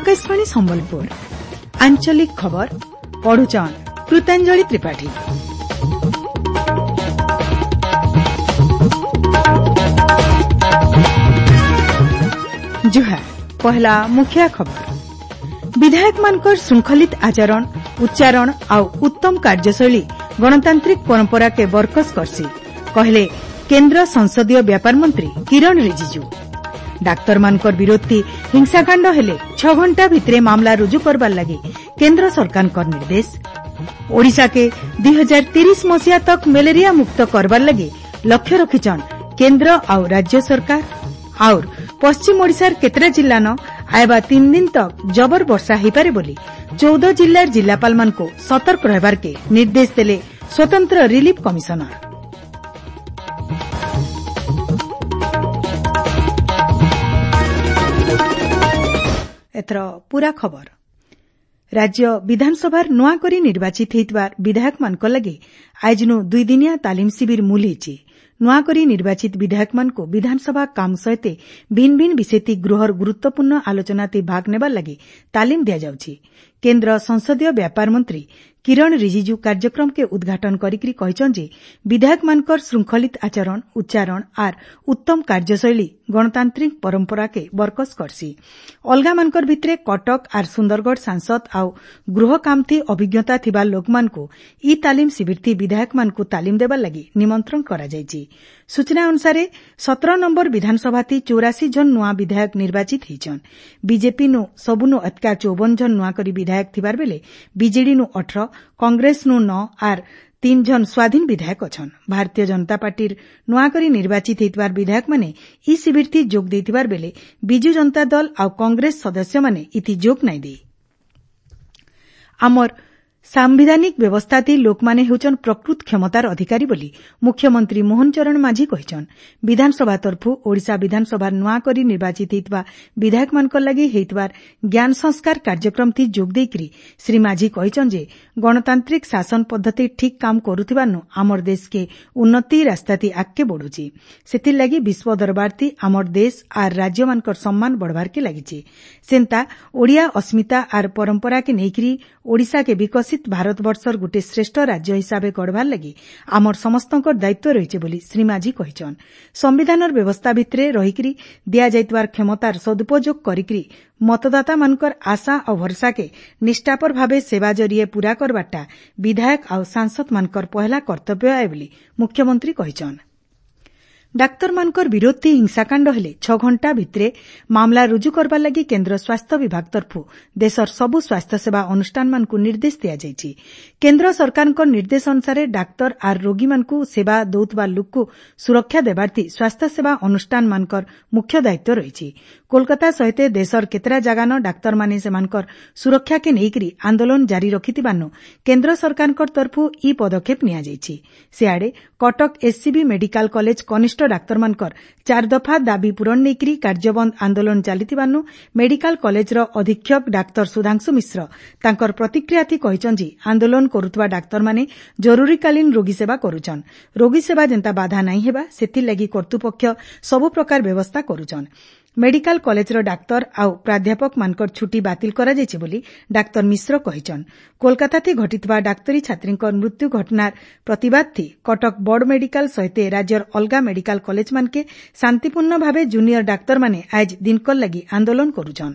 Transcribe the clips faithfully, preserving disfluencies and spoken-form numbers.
आकाशवाणी संबलपुर आंचलिक खबर पढ़ुचन कृतांजलि त्रिपाठी। जुहा पहला मुखिया खबर। विधायक मानकर श्रृंखलित आचरण उच्चारण आउ उत्तम कार्यशैली गणतांत्रिक परंपरा के बरकस करसी कहले केन्द्र संसदीय व्यापार मंत्री किरण रिजिजू। डाक्तर मानकर विरोधी हिंसाकांड हेले छ घंटा भितरे मामला रुजु करबार लगी केन्द्र सरकार कर निर्देश। ओडिशा के दुई हजार तीस मसीहा तक मलेरिया मुक्त करबार लगी लक्ष्य रखिछन केन्द्र आउ राज्य सरकार। आउर पश्चिम ओडिशार केतरा जिल्ला न आयबा तीन दिन तक जबर वर्षा होइपारे बोली चौदह जिल्लार जिल्लापाल मानको सतर्क रहबार के निर्देश देले स्वतंत्र रिलीफ कमिशनर। एथर पूरा खबर। राज्य विधानसभा नुआ करी निर्वाचित होइतबार विधायक मानक लगी आजनु दुई दिनिया तालीम शिविर मूलीची। नुआ करी निर्वाचित विधायक मानको विधानसभा काम सहित भिन्न भिन्न विषयती गृहर गुरुत्वपूर्ण आलोचनाती भाग नेबार लगी तालीम दिया जाउछि। केन्द्र संसदीय व्यापार मंत्री किरण रिजिजू कार्यक्रम के उद्घाटन करिकरी कहिछन जे विधायक मानकर श्रृंखलित आचरण उच्चारण आर उत्तम कार्यशैली गणतांत्रिक परंपरा के बरकस करसी। अलगा मानकर भितरे कटक आर सुंदरगढ़ सांसद आउ गृह कामथी अभिज्ञता थिबा लोकमानको ई तालीम शिविरथी विधायक मानको तालीम देबार लगी निमंत्रण करा जायछि। सूचना अनुसार सत्रह नंबर विधानसभाती चौरासी जन नुआ विधायक निर्वाचित होइछन। बीजेपी नु सबुनु अतका चौवन जन नुआ करी विधायक थिबार बेले बीजेडी नु अठारह कांग्रेस नु नौ आर तीन जन स्वाधीन विधायक अछन। भारतीय जनता पार्टी नुआकरी निर्वाचित होइतबार विधायक माने ई शिविर थी जोग देइतबार बेले बिजु जनता दल आउ कांग्रेस सदस्य माने इति जोग नाइ देई। आमर सांविधानिक व्यवस्थाती लोकमाने हेउचन प्रकृत क्षमतार अधिकारी बोली मुख्यमंत्री मोहन चरण माझी कहिछन। विधानसभा तरफु ओडिशा विधानसभा नुआ करी निर्वाचित होइतबा विधायक मानकर लगी हेइतबार ज्ञान संस्कार कार्यक्रम थी जोग देइकरी श्री माझी कहिछन जे गणतांत्रिक शासन पद्धति ठीक काम करुथिबानु आमर देश के उन्नति रास्ताती आगे बढ़ुछि। सेतिर लगी विश्व दरबारती आमर देश आर राज्य मानकर सम्मान बढ़वार के लागिछि। सेंता ओडिया अस्मिता आर परंपरा के नेइकरी ओडिशा के विकसित भारतवर्षर गोटे श्रेष्ठ राज्य हिसाब गढ़वार लगी आमर समस्तंकर दायित्व रहिছে बोली श्री माझी कहिछन। संविधानर व्यवस्था भितरे रहिकरी दिया जाइतबार क्षमतार सदुपयोग करिकरी मतदाता मानकर आशा और भरसा के निष्ठापर भावे सेवा जरिए पूरा करबाटा विधायक आउ सांसद मानकर पहला कर्तव्य आए बोली मुख्यमंत्री कहिछन। डाक्तर मानकर विरोधी हिंसाकांड हेले छ घंटा भितरे मामला रुजु करबार लगी केन्द्र स्वास्थ्य विभाग तरफु देशर सबु स्वास्थ्य सेवा अनुष्ठान मानकु निर्देश दिया जायछि। केन्द्र सरकारक निर्देश अनुसार डाक्तर आर रोगी मानकु सेवा दउतबा लोककु सुरक्षा देबारथी स्वास्थ्य सेवा अनुष्ठान मानकर मुख्य दायित्व रहिछि। कोलकाता सहित देशर केतरा जगान डाक्तर माने सेमानकर सुरक्षा के नेइकरी आंदोलन जारी रखिथिबानु केन्द्र सरकारक तरफु ई पदक्षेप निया जायछि। सियाडे कटक एससीबी मेडिकल कॉलेज कनिष्ठ डाक्तर मानकर चार दफा दाबी पूरण नेइकरी कार्यबंद आंदोलन चलिथिबानु मेडिकल कॉलेजर अधीक्षक डाक्तर सुधांशु मिश्र तांकर प्रतिक्रियाथी कहिछन जे आंदोलन करुथबा डाक्तर माने जरूरीकालीन रोगी सेवा करुछन। रोगी सेवा जेंता बाधा नाही हेबा सेथिर लागि कर्तृपक्ष सबु प्रकार व्यवस्था करुछन। मेडिकल कॉलेजर डाक्तर आउ प्राध्यापक मानकर छुट्टी बातिल करा जायछि बोली डाक्तर मिश्र कहिछन। कोलकाताथी घटितबा डाक्तरी छात्रींकर मृत्यु घटनार प्रतिबाद थी कटक बड़ मेडिकल सहित राज्यर अलगा मेडिकल कॉलेज मानके शांतिपूर्ण भावे जूनियर डाक्तर माने आज दिनकर लगी आंदोलन करुछन।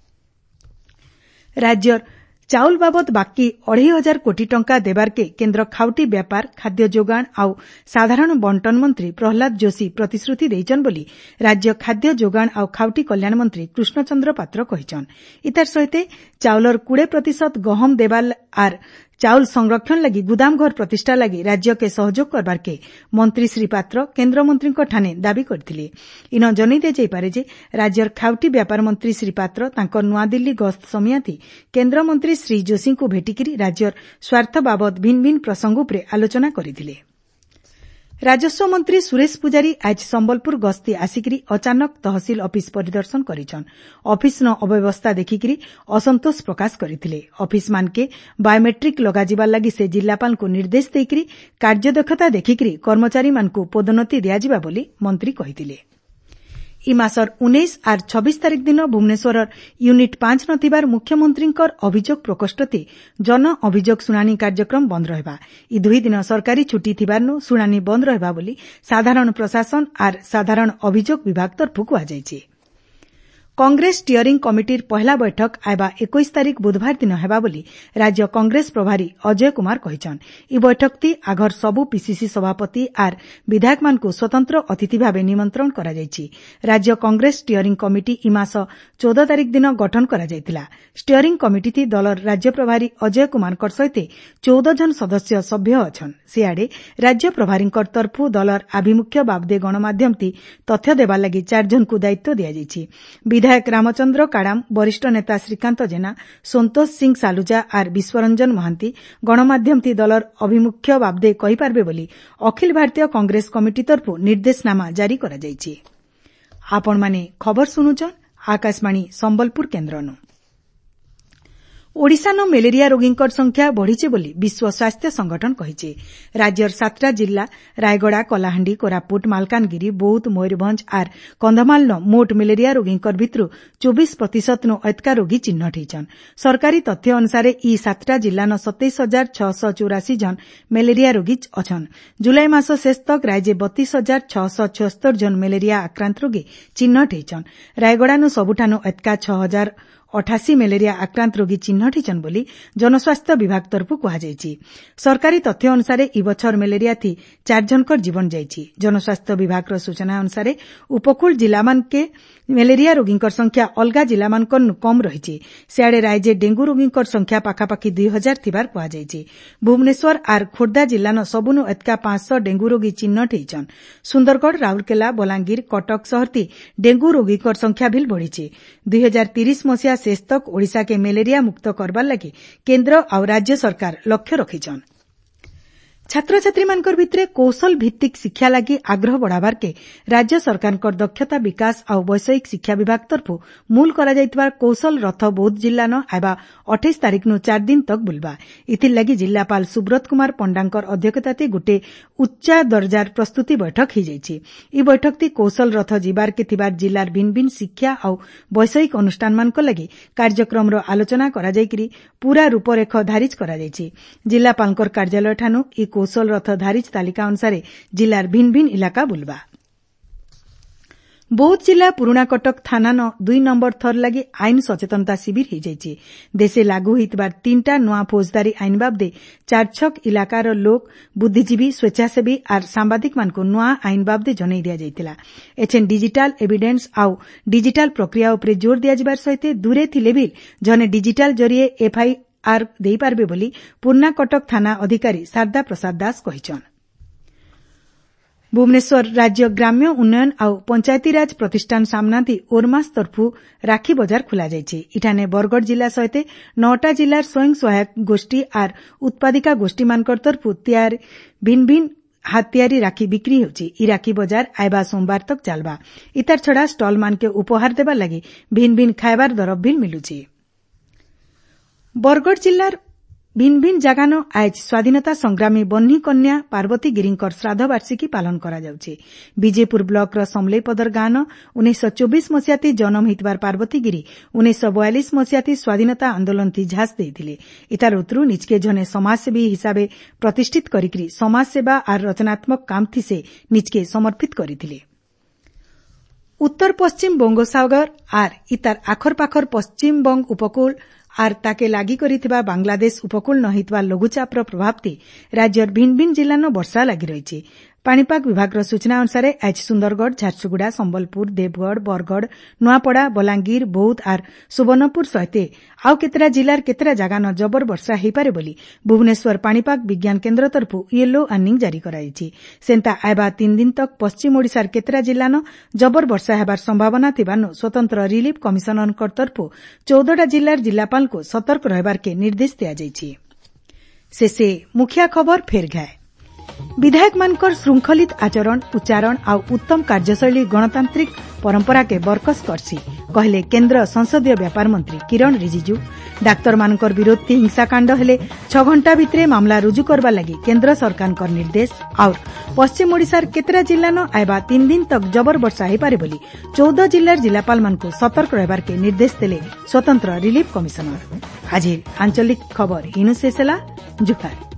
राज्यर चाउल बाबद बाकी अढ़ाई हजार कोटी टंका देबार के केन्द्र खाउटी व्यापार खाद्य जोगाण आउ साधारण बंटन मंत्री प्रहलाद जोशी प्रतिश्रुति देइछन बोली राज्य खाद्य जोगाण आउ खाउटी कल्याण मंत्री कृष्णचंद्र पात्र कहिछन। इतार सहित चाउलर बीस प्रतिशत गहम देबार आर चाउल संरक्षण लगी गुदाम घर प्रतिष्ठा लगी राज्य के सहयोग करबार के मंत्री श्री पात्र केन्द्र मंत्री ठाने दाबी करथिले। इन जनै दे जाई पारे जे राज्यर खाउटी व्यापार मंत्री श्री पात्र तांकर नुआ दिल्ली गस्त समयाथी केन्द्र मंत्री श्री जोशी को भेटिकरी राज्यर स्वार्थ बाबद भिन्न भिन्न प्रसंग उपरे आलोचना करिथिले। राजस्व मंत्री सुरेश पुजारी आज संबलपुर गस्ती आसिकरी अचानक तहसील ऑफिस परिदर्शन करिछन। ऑफिस न अव्यवस्था देखिकरी असंतोष प्रकाश करथिले। ऑफिस मानके बायोमेट्रिक लगाजिबार लागि से जिल्लापाल को निर्देश देइकरी कार्यदक्षता देखिकरी कर्मचारी मानकु पदोन्नति दियाजिबा बोली मंत्री कहिथिले। इ मासर उन्नीस आर छब्बीस तारीख दिन भुवनेश्वर यूनिट पांच नथिबार मुख्यमंत्री अभियोग प्रकोष्ठती जन अभियोग शुणाणी कार्यक्रम बंद रहबा इ दुई दिन सरकारी छुट्टी थिबारनु शुणाणी बंद रहबा बोली साधारण प्रशासन आर साधारण अभियोग विभाग तरफु कुहाଯାଇଛି। कांग्रेस स्टीयरिंग कमिटीर पहला बैठक आयबा इक्कीस तारीख बुधवार दिन हेबा बोली राज्य कांग्रेस प्रभारी अजय कुमार कहिछन। इ बैठकती आघर सबु पीसीसी सभापति आर विधायक मानकु स्वतंत्र अतिथि भावे निमंत्रण करा जायछि। राज्य कांग्रेस स्टीयरिंग कमिटी इ मास चौदह तारीख दिन गठन करा जायतिला। स्टीयरिंग कमिटीती दलर राज्य प्रभारी अजय कुमार सहित चौदह जन सदस्य सभ्य अछन। सियाडे राज्य प्रभारींकर तरफु दलर आभिमुख्य बाबदे गणमाध्यमती तथ्य देबा लागि चार जनकु दायित्व दिया जायछि। विधायक रामचंद्र काडाम, वरिष्ठ नेता श्रीकांत जेना, संतोष सिंह सालुजा आर विश्वरंजन महांती गणमाध्यमती दलर अभिमुख्य बाबदे कहिपारबे बोली अखिल भारतीय कांग्रेस कमिटी तरफु निर्देशनामा जारी करा जायछि। आपण माने खबर सुनुछन आकाशवाणी संबलपुर केन्द्रनु। ओडिशान मेलेरिया रोगींकर संख्या बढ़ीचे बोली विश्व स्वास्थ्य संगठन कहिছে। राज्यर सातटा जिल्ला रायगड़ा, कलाहांडी, कोरापुट, मालकानगिरी, बौद्ध, मयूरभंज आर कंधमाल मोट मेलेरिया रोगींकर भितरु चौबीस प्रतिशत नु अतका रोगी चिन्हट होइछन। सरकारी तथ्य अनुसार इ सातटा जिल्लान सत्ताईस हजार छह सौ चौरासी जन मेलेरिया रोगी अछन। जुलाई मास शेष तक राज्य बत्तीस हजार छह सौ छिहत्तर जन मेलेरिया आक्रांत रोगी चिन्हट होइछन। रायगड़ानु सबुठानु अतका छह हजार अठासी मेलेरिया आक्रांत रोगी चिन्हट होइछन बोली जनस्वास्थ्य विभाग तरफु कुहाଯାଇଛି। सरकारी तथ्य अनुसार इ बछर मेलेरिया थी चार जनकर जीवन जाइछि। जनस्वास्थ्य विभाग सूचना अनुसार उपकूल जिला मानके मेलेरिया रोगींकर संख्या अलगा जिला मानकर कम रहिछि। सियाडे राज्य डेंगू रोगींकर संख्या पाखापाखि दुई हजार थिबार कुहाଯାଇଛି। भुवनेश्वर आर खोर्धा जिल्लान सबुनु अतका पांच सौ डेंगू रोगी चिन्हट होइछन। सुंदरगढ़, राउरकेला, बलांगीर, कटक सहरती डेंगू रोगींकर संख्या भी बढ़िछि। दुई हजार तीस मसीहा शेष तक ओडिशा के मेलेरिया मुक्त करबार लागि केन्द्र आ राज्य सरकार लक्ष्य रखिछन। छात्र छात्री मानकर भितरे कौशल भित्तिक शिक्षा लागि आग्रह बढ़ाबार के राज्य सरकारकर दक्षता विकास आ वैषयिक शिक्षा विभाग तरफु मूल करा जायतिबा कौशल रथ बौद्ध जिल्लान आयबा अट्ठाईस तारीख नु चार दिन तक बुलबा। इथिर लागि जिल्लापाल सुब्रत कुमार पंडांकर अध्यक्षताते गुटे उच्च दर्जार प्रस्तुति बैठक हिजाइछि। इ बैठकती कौशल रथ जिबार के थिबार जिल्लार भिन्न भिन्न शिक्षा आ वैषयिक अनुष्ठान मानक लागि कार्यक्रमर आलोचना करा जायकिरी पूरा रूपरेख धारिज करा जायछि। जिल्लापालकर कार्यालय ठानु इ कौशल रथ धारिज तालिका अनुसार जिल्लार भिन्न भिन्न इलाका बुलबा। बौद्ध जिला पुराना कटक थाना न दुई नंबर थर लागि आईन सचेतनता शिविर हिजाइछि। देशे लागू होइतबार तीनटा नुआ फौजदारी आईन बाबदे चारछक इलाकार लोक, बुद्धिजीवी, स्वेच्छासेवी आर सांबादिक मानकु नुआ आईन बाबदे जनै दिया जाइतिला। एछेन डिजिटल एविडेंस आउ डिजिटल प्रक्रिया उपरे जोर दिया जिबार सहित दूरे थिले भी जने डिजिटल जरिए एफआईआर देई पारबे बोली पुराना कटक थाना अधिकारी शारदा प्रसाद दास कहिछन। भुवनेश्वर राज्य ग्राम्य उन्नयन आउ पंचायतीराज प्रतिष्ठान सामनाती ओरमास तरफु राखी बजार खुला जाइछि। इठाने बरगढ़ जिला सहित नौटा जिलार स्वयं सहायक गोष्ठी आर उत्पादिका गोष्ठी मानकर तरफु तैयार भिन्न भिन्न हाथ तैयारी राखी बिक्री होछि। इ राखी बजार आयबा सोमवार तक चलबा। इतार छड़ा स्टॉल मानके उपहार देबा लागि भिन्न भिन्न खाइबार द्रव्य भी मिलुछि। बरगढ़ जिल्लार भिन्न भिन्न जगान आज स्वाधीनता संग्रामी बन्ही कन्या पार्वती गिरींकर श्राद्ध वार्षिकी पालन करा जाउछि। विजेपुर ब्लॉक र समलेपदर गान उन्नीस सौ चौबीस मसीहाती जन्म हितबार पार्वती गिरी उन्नीस सौ बयालीस मसीहाती स्वाधीनता आंदोलन थी झांस देइथिले। इतार उतरु निजके जने समाजसेवी हिसाबे प्रतिष्ठित करिकरी समाजसेवा आर रचनात्मक काम थी से निजके समर्पित करिथिले। उत्तर पश्चिम बंगोसागर आर इतार आखर पाखर पश्चिम बंग उपकूल आर ताके लागि करिथिबा बांग्लादेश उपकूल न हितबा लघुचापर प्रभावती राज्यर भिन्न भिन्न जिल्लान वर्षा लागि रहिछि। पाणीपाग विभाग सूचना अनुसार आज सुंदरगढ़, झारसुगुड़ा, संबलपुर, देवगढ़, बरगढ़, नुआपड़ा, बलांगीर, बौद्ध आर सुवर्णपुर सहित आउ केतरा जिलार केतरा जगान जबर वर्षा हेपारे बोली भुवनेश्वर पाणीपाग विज्ञान केन्द्र तरफु येलो वार्निंग जारी कराइछि। सेंता आयबा तीन दिन तक पश्चिम ओडिशार केतरा जिल्लान जबर वर्षा हेबार संभावना थिबानु स्वतंत्र रिलीफ कमिशनरकर तरफु चौदहटा जिल्लार जिल्लापालको सतर्क रहबार के निर्देश दिया जाइछि। शेषे मुखिया खबर फेर घाए। विधायक मानकर श्रृंखलित आचरण, उच्चारण आ उत्तम कार्यशैली गणतांत्रिक परंपरा के बरकस करसी कहले केन्द्र संसदीय व्यापार मंत्री किरण रिजिजू। डाक्तर मानकर विरोधी हिंसाकांड हेले छ घंटा भितरे मामला रुजु करबा लगी केन्द्र सरकार निर्देश। और पश्चिम ओडिशार केतरा जिल्ला न आयबा तीन दिन तक जबर वर्षा हो पारे बोली चौदह जिल्लार जिलापाल मानकु सतर्क रहबार के निर्देश देले स्वतंत्र रिलीफ कमिशनर। आज आंचलिक खबर इनु शेष जुहार।